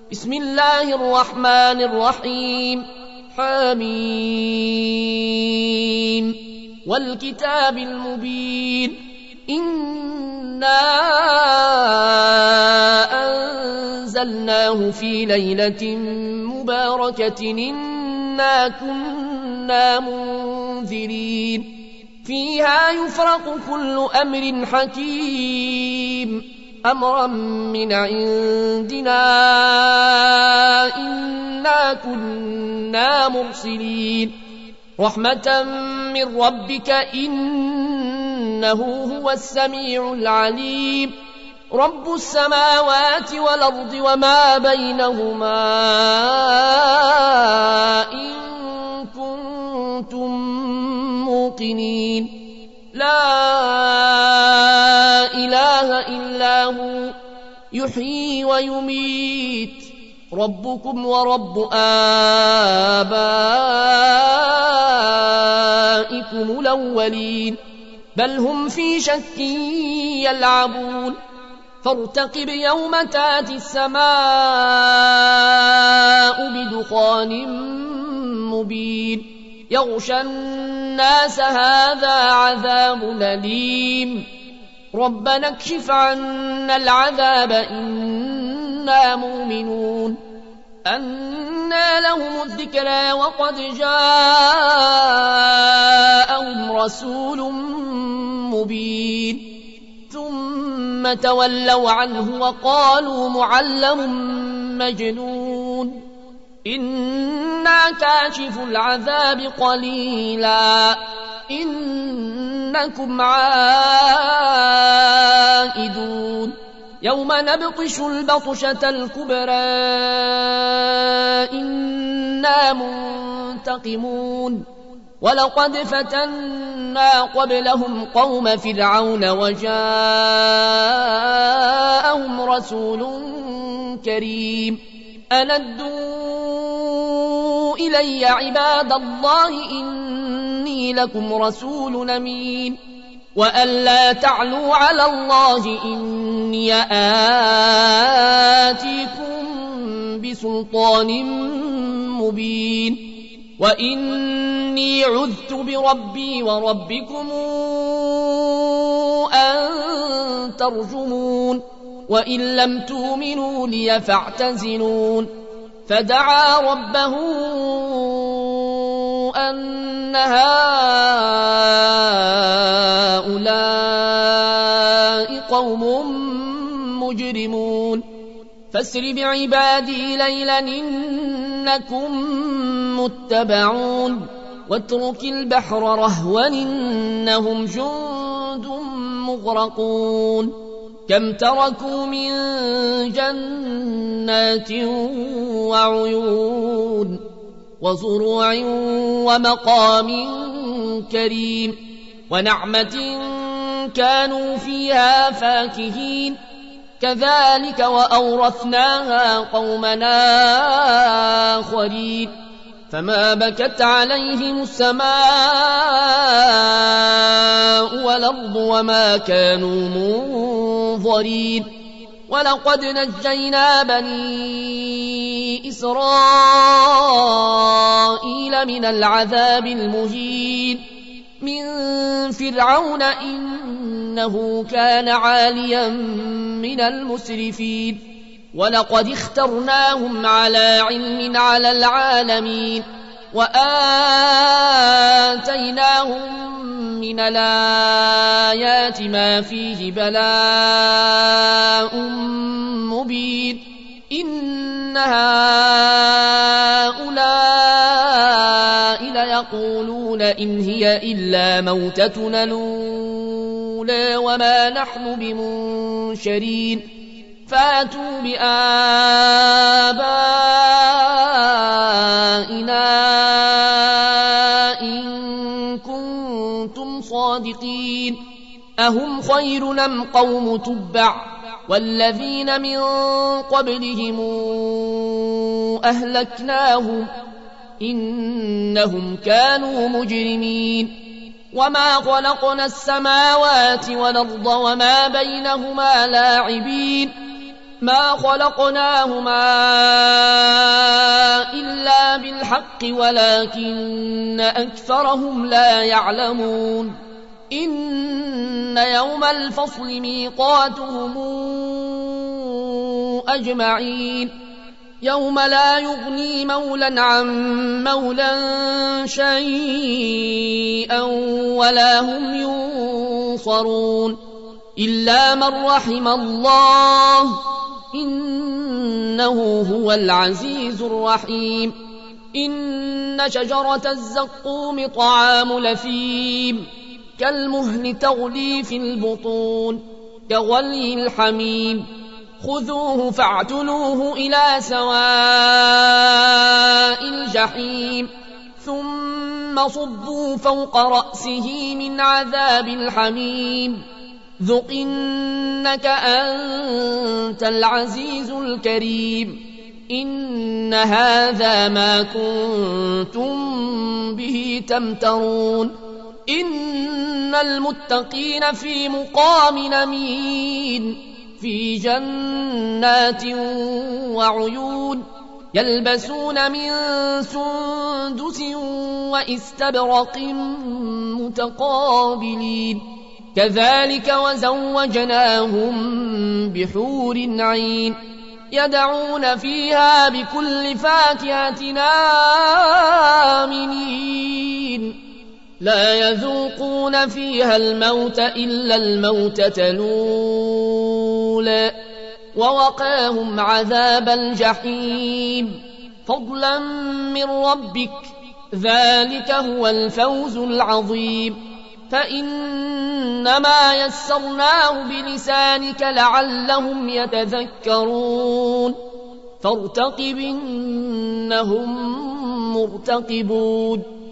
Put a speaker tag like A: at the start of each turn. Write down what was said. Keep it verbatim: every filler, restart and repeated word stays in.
A: بسم الله الرحمن الرحيم حميم والكتاب المبين إنا أنزلناه في ليلة مباركة إنا كنا منذرين فيها يفرق كل أمر حكيم أمرا من عندنا إنا كنا مرسلين رحمة من ربك إنه هو السميع العليم رب السماوات والأرض وما بينهما إن كنتم موقنين لا إله إلا هو يحيي ويميت ربكم ورب آبائكم الأولين بل هم في شك يلعبون فارتقب يوم تاتي السماء بدخان مبين يغشى الناس هذا عذاب أليم ربنا اكشف عنا العذاب إنا مؤمنون أنى لهم الذكرى وقد جاءهم رسول مبين ثم تولوا عنه وقالوا معلم مجنون إنا كاشف العذاب قليلا إنكم عائدون يوم نبطش البطشة الكبرى إنا منتقمون ولقد فتنا قبلهم قوم فرعون وجاءهم رسول كريم أندوا إلي عباد الله إني لكم رسول أمين وأن لا تعلوا على الله إني آتيكم بسلطان مبين وإني عذت بربي وربكم أن ترجمون وإن لم تؤمنوا لي فاعتزلون فدعا ربه أن هؤلاء قوم مجرمون فاسر بعبادي ليلا إنكم متبعون واترك البحر رهوا إنهم جند مغرقون كم تركوا من جنات وعيون وزروع ومقام كريم ونعمة كانوا فيها فاكهين كذلك وأورثناها قومنا آخرين فما بكت عليهم السماء والأرض وما كانوا منظرين ولقد نجينا بني إسرائيل من العذاب المهين من فرعون إنه كان عاليا من المسرفين ولقد اخترناهم على علم على العالمين وآتيناهم من الآيات ما فيه بلاء مبين إن هؤلاء ليقولون إن هي إلا موتتنا الأولى وما نحن بمنشرين فاتوا بآبائنا إن كنتم صادقين أهم خير أم قوم تبع والذين من قبلهم أهلكناهم إنهم كانوا مجرمين وما خلقنا السماوات والأرض وما بينهما لاعبين ما خلقناهما إلا بالحق ولكن أكثرهم لا يعلمون إن يوم الفصل ميقاتهم أجمعين يوم لا يغني مولا عن مولا شيئا ولا هم ينصرون إلا من رحم الله إنه هو العزيز الرحيم إن شجرة الزقوم طعام لثيم كالمهل تغلي في البطون كغلي الحميم خذوه فاعتلوه إلى سواء الجحيم ثم صبوا فوق رأسه من عذاب الحميم ذق إنك أنت العزيز الكريم إن هذا ما كنتم به تمترون إن المتقين في مقام أمين في جنات وعيون يلبسون من سندس وإستبرق متقابلين كذلك وزوجناهم بحور عين يدعون فيها بكل فاكهة آمنين لا يذوقون فيها الموت إلا الموتة الأولى ووقاهم عذاب الجحيم فضلا من ربك ذلك هو الفوز العظيم فإنما يسرناه بلسانك لعلهم يتذكرون فارتقب إنهم مرتقبون